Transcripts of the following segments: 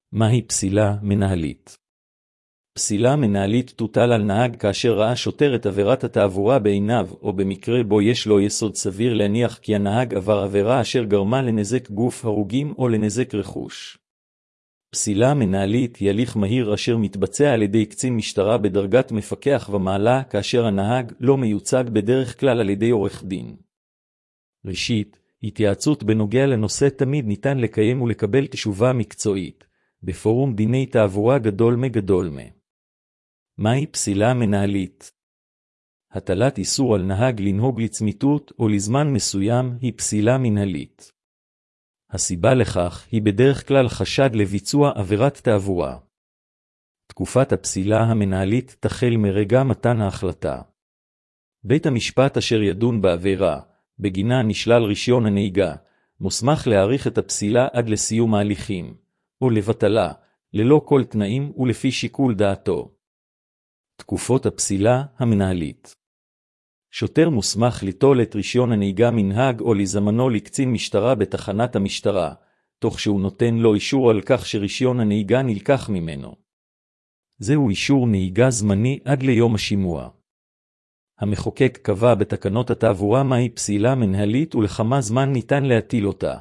מהי פסילה מנהלית? פסילה מנהלית תוטל על נהג כאשר ראה שוטר את עבירת התעבורה בעיניו, או במקרה בו יש לו יסוד סביר להניח כי הנהג עבר עבירה אשר גרמה לנזק גוף, הרוגים או לנזק רכוש. פסילה מנהלית היא הליך מהיר אשר מתבצע על ידי קצין משטרה בדרגת מפקח ומעלה כאשר הנהג לא מיוצג בדרך כלל על ידי עורך דין. ראשית, התייעצות בנוגע לנושא תמיד ניתן לקיים ולקבל תשובה מקצועית, בפורום דיני תעבורה גדול מגדול מה. מהי פסילה מנהלית? הטלת איסור על נהג לנהוג לצמיתות או לזמן מסוים היא פסילה מנהלית. הסיבה לכך היא בדרך כלל חשד לביצוע עבירת תעבורה. תקופת הפסילה המנהלית תחל מרגע מתן ההחלטה. בית המשפט אשר ידון בעבירה, בגינה נשלל רישיון הנהיגה, מוסמך להאריך את הפסילה עד לסיום ההליכים, או לבטלה, ללא כל תנאים ולפי שיקול דעתו. תקופות הפסילה המנהלית. שוטר מוסמך ליטול את רישיון הנהיגה מנהג או לזמנו לקצין משטרה בתחנת המשטרה, תוך שהוא נותן לו אישור על כך שרישיון הנהיגה נלקח ממנו. זהו אישור נהיגה זמני עד ליום השימוע. המחוקק קבע בתקנות התעבורה מהי פסילה מנהלית ולכמה זמן ניתן להטיל אותה.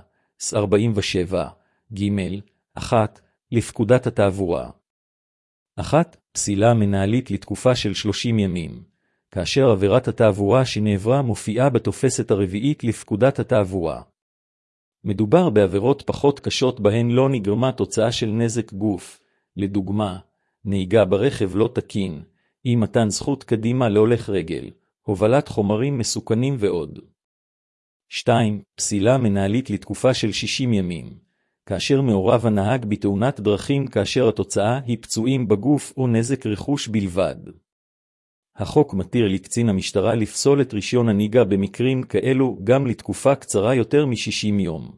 47, ג' 1, לפקודת התעבורה. 1. פסילה מנהלית לתקופה של 30 ימים, כאשר עבירת התעבורה שנעברה מופיעה בתופסת הרביעית לפקודת התעבורה. מדובר בעבירות פחות קשות בהן לא נגרמה תוצאה של נזק גוף, לדוגמה, נהיגה ברכב לא תקין, אי מתן זכות קדימה להולך רגל, הובלת חומרים מסוכנים ועוד. 2. פסילה מנהלית לתקופה של 60 ימים, כאשר מעורב הנהג בתאונת דרכים כאשר התוצאה היא פצועים בגוף או נזק רכוש בלבד. החוק מתיר לקצין המשטרה לפסול את רישיון הנהיגה במקרים כאלו גם לתקופה קצרה יותר מ-60 יום.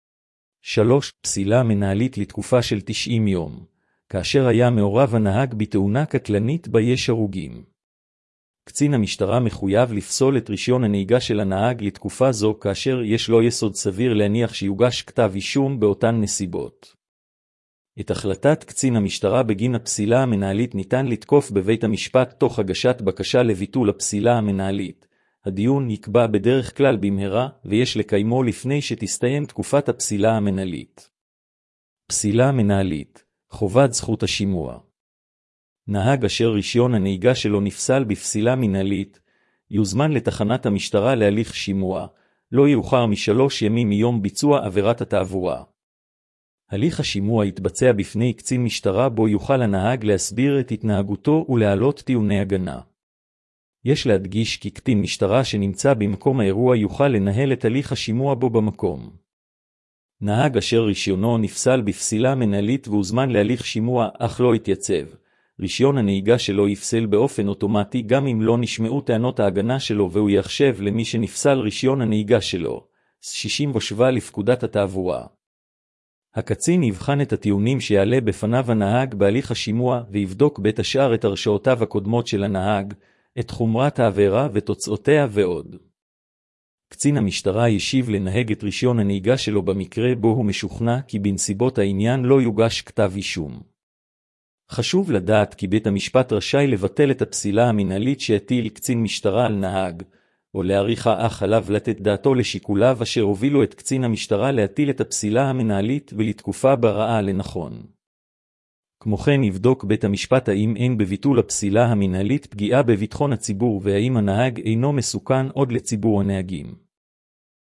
3. פסילה מנהלית לתקופה של 90 יום, כאשר היה מעורב הנהג בתאונה קטלנית בה יש הרוגים. קצין המשטרה מחויב לפסול את רישיון הנהיגה של הנהג לתקופה זו כאשר יש לו יסוד סביר להניח שיוגש כתב אישום באותן נסיבות. את החלטת קצין המשטרה בגין הפסילה המנהלית ניתן לתקוף בבית המשפט תוך הגשת בקשה לביטול הפסילה המנהלית. הדיון יקבע בדרך כלל במהרה ויש לקיימו לפני שתסתיים תקופת הפסילה המנהלית. פסילה מנהלית, חובת זכות השימוע. נהג אשר רישיון הנהיגה שלו נפסל בפסילה מנהלית, יוזמן לתחנת המשטרה להליך שימוע, לא יאוחר מ3 ימים מיום ביצוע עבירת התעבורה. הליך השימוע יתבצע בפני קצין משטרה בו יוכל הנהג להסביר את התנהגותו ולהעלות טיעוני הגנה. יש להדגיש כי קצין משטרה שנמצא במקום האירוע יוכל לנהל את הליך השימוע בו במקום. נהג אשר רישיונו נפסל בפסילה מנהלית והוזמן להליך שימוע אך לא התייצב, רישיון הנהיגה שלו יפסל באופן אוטומטי גם אם לא נשמעו טענות ההגנה שלו והוא יחשב למי שנפסל רישיון הנהיגה שלו. 67 לפקודת התעבורה. הקצין יבחן את הטיעונים שיעלה בפניו הנהג בהליך השימוע ויבדוק בין השאר את הרשעותיו הקודמות של הנהג, את חומרת העבירה ותוצאותיה ועוד. קצין המשטרה ישיב לנהג את רישיון הנהיגה שלו במקרה בו הוא משוכנע כי בנסיבות העניין לא יוגש כתב אישום. חשוב לדעת כי בית המשפט רשאי לבטל את הפסילה המנהלית שהטיל קצין משטרה על נהג, או להאריכה אך עליו לתת דעתו לשיקוליו אשר הובילו את קצין המשטרה להטיל את הפסילה המנהלית ולתקופה בה ראה לנכון. כמו כן יבדוק בית המשפט האם אין בביטול הפסילה המנהלית פגיעה בביטחון הציבור והאם הנהג אינו מסוכן עוד לציבור הנהגים.